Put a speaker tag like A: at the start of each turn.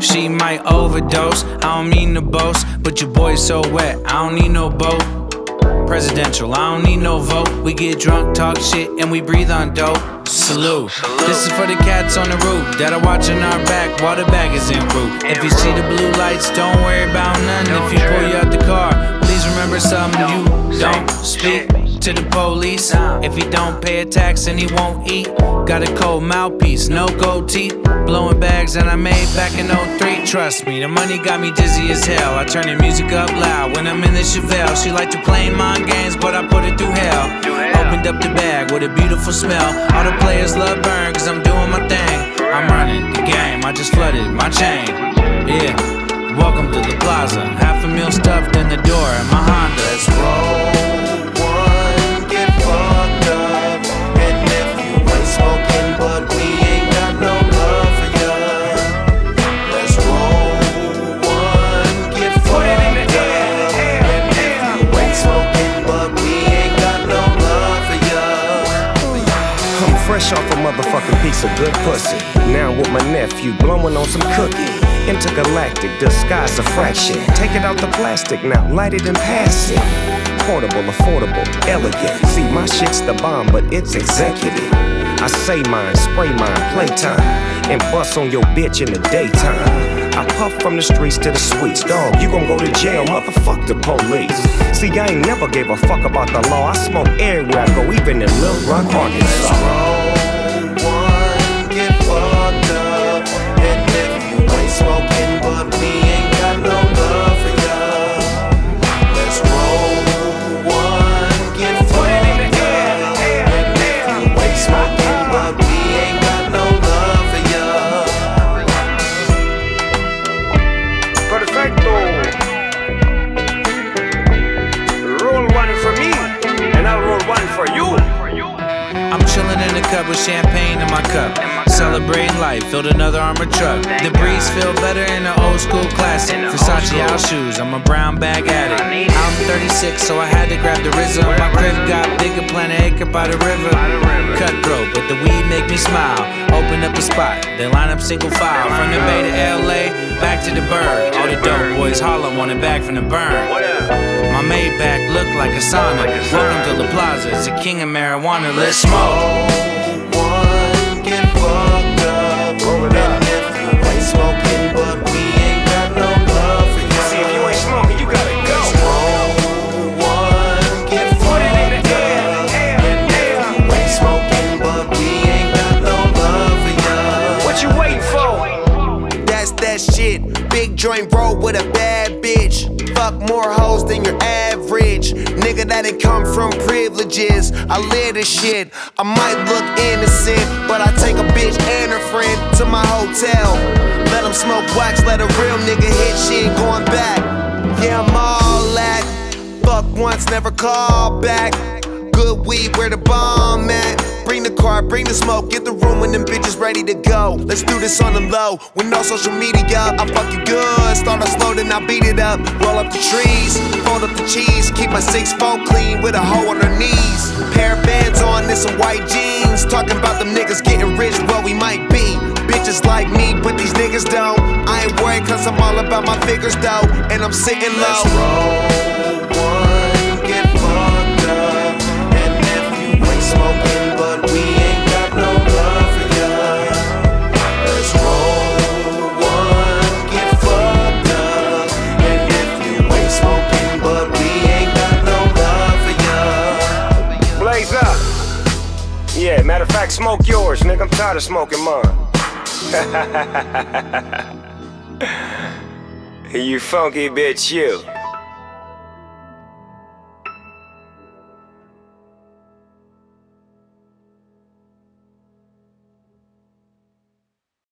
A: She might overdose, I don't mean to boast, but your boy's so wet, I don't need no boat. Presidential, I don't need no vote. We get drunk, talk shit, and we breathe on dope. Salute. This is for the cats on the roof that are watching our back while the bag is en route. If you see the blue lights, don't worry about none. If you pull you out the car, please remember something. You don't speak to the police. If he don't pay a tax and he won't eat, got a cold mouthpiece, no gold teeth. Blowing bags that I made back in '03. Trust me, the money got me dizzy as hell. I turn the music up loud when I'm in the Chevelle. She like to play mind games, but I put it through hell. Opened up the bag with a beautiful smell. All the players love burn, cause I'm doing my thing. I'm running the game, I just flooded my chain. Yeah, welcome to the plaza. $500,000 stuffed in the door in my Honda.
B: Let's roll one, get fucked up. And if you ain't smoking, but we ain't got no love for ya. Let's roll one, get fucked up. And if you ain't smoking, but we ain't got no love for ya.
C: I'm fresh off a motherfucking piece of good pussy. Now with my nephew blowing on some cookie. Intergalactic, disguise a fraction. Take it out the plastic now, light it and pass it. Portable, affordable, elegant. See, my shit's the bomb, but it's executive. I say mine, spray mine, playtime. And bust on your bitch in the daytime. I puff from the streets to the suites. Dog, you gon' go to jail, motherfuck the police. See, I ain't never gave a fuck about the law. I smoke everywhere I go, even in Little Rock, Arkansas.
B: Smoking, but we ain't got no love for ya. Let's roll one, get fucked up. And if you ain't smoking, but we ain't got no love for ya.
C: Perfecto. Roll one for me, and I'll roll one for you.
A: I'm chillin' in the cup with champagne in my cup. Celebrating life, filled another armored truck. The breeze feel better in an old school classic. Versace house shoes, I'm a brown bag addict. I'm 36, so I had to grab the RZA. My crib got bigger, plant an acre by the river. Cutthroat, but the weed make me smile. Open up a spot, they line up single file. From the Bay to LA, back to the Bird. All the dope boys holler, want it back from the burn. My Maybach look like a sauna. Welcome to the plaza, it's the king of marijuana. Let's smoke.
B: And if you ain't smoking, but we ain't got no love for ya.
C: See, if you ain't smoking, you gotta go.
B: Roll one, get fucked up. And if you ain't smoking, but we ain't got no love for ya.
C: What you waiting for?
B: That's that shit. Big joint roll with a bad bitch. Fuck more hoes than your average. Nigga that ain't come from privileges. I live this shit. I might look innocent, but I take a bitch and her friend to my hotel. Let them smoke wax, let a real nigga hit, she ain't going back. Yeah, I'm all that. Fuck once, never call back. Good weed, where the bomb at? Bring the car, bring the smoke, get the room when them bitches ready to go. Let's do this on the low, with no social media. I fuck you good, start off slow, then I beat it up. Roll up the trees, fold up the cheese. Keep my 6'4" clean with a hoe on her knees. Pair of bands on and some white jeans. Talking about them niggas getting rich, well we might be. Bitches like me, but these niggas don't. I ain't worried cause I'm all about my figures though. And I'm sitting low. Let's roll one, get fucked up. And if you ain't smoking, but we ain't got no love for ya. Let's roll one, get fucked up. And if you ain't smoking, but we ain't got no love for ya.
C: Blaze up. Yeah, matter of fact, smoke yours, nigga. I'm tired of smoking mine. You funky bitch, you.